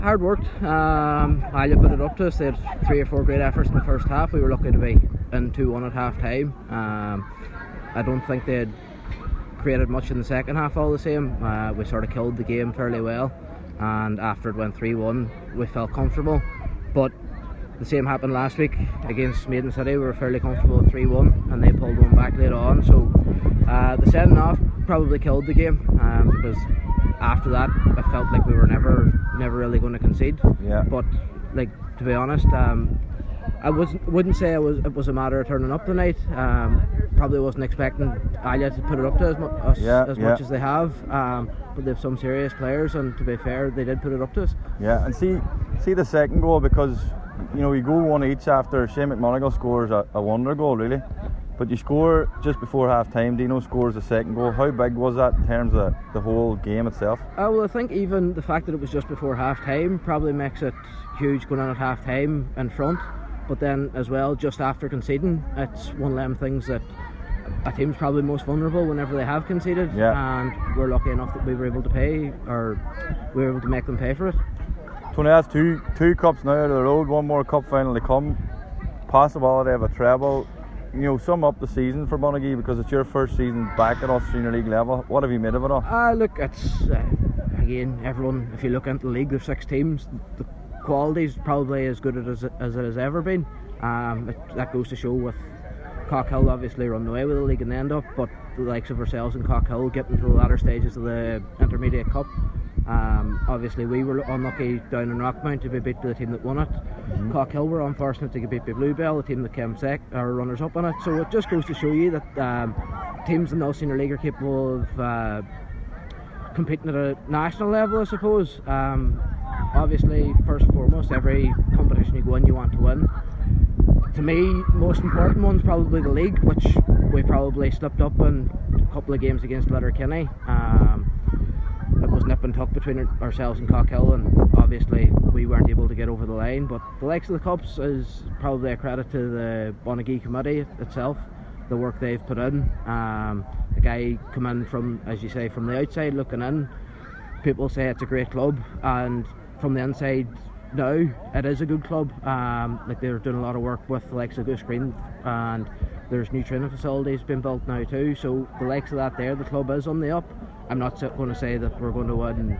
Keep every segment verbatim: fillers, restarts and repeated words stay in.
Hard worked. Um, Islay put it up to us. They had three or four great efforts in the first half. We were lucky to be in two one at half time. Um, I don't think they had created much in the second half all the same. Uh, we sort of killed the game fairly well, and after it went three one we felt comfortable. But the same happened last week against Maiden City. We were fairly comfortable with three one and they pulled one back later on. So uh, the sending off probably killed the game, um, because after that I felt like we were never never really going to concede. Yeah. But like, to be honest, um, I wasn't, wouldn't say it was, it was a matter of turning up tonight. Um, probably wasn't expecting Islay to put it up to as, mu us, yeah, as yeah. much as they have, um, but they have some serious players, and to be fair, they did put it up to us. Yeah, and see see the second goal, because you know you go one each after Shane McMonagle scores a, a wonder goal really, but you score just before half time. Dino scores the second goal. How big was that in terms of the whole game itself? Uh, well, I think even the fact that it was just before half time probably makes it huge going on at half time in front. But then as well, just after conceding, it's one of them things that a team's probably most vulnerable whenever they have conceded. Yeah. And we're lucky enough that we were able to pay, or we were able to make them pay for it. Tony, that's two two cups now out of the road, one more cup final to come, possibility of a treble. You know, sum up the season for Monaghan, because it's your first season back at us senior league level. What have you made of it all? Uh, look, it's uh, again, everyone, if you look into the league, there's six teams. The quality is probably as good as it, as it has ever been. Um, it, that goes to show with Cockhill obviously running away with the league in the end up, but the likes of ourselves and Cockhill getting to the latter stages of the Intermediate Cup. Um, obviously we were unlucky down in Rockmount to be beat by the team that won it. Mm-hmm. Cockhill were unfortunate to get beat by Bluebell, the team that came sec or runners up on it. So it just goes to show you that um, teams in the senior league are capable of uh, competing at a national level, I suppose. Um, obviously, first and foremost, every competition you go in, you want to win. To me, most important one's probably the league, which we probably slipped up in a couple of games against Letterkenny. Um, it was nip and tuck between ourselves and Cockhill, and obviously we weren't able to get over the line. But the likes of the Cups is probably a credit to the Monaghan committee itself, the work they've put in. Um, the guy come in from, as you say, from the outside looking in. People say it's a great club, and from the inside now it is a good club. Um, like, they're doing a lot of work with the likes of Goose Green, and there's new training facilities being built now too. So the likes of that there, the club is on the up. I'm not going to say that we're going to win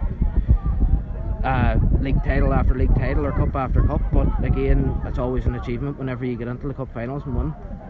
uh, league title after league title or cup after cup, but again, it's always an achievement whenever you get into the cup finals and win.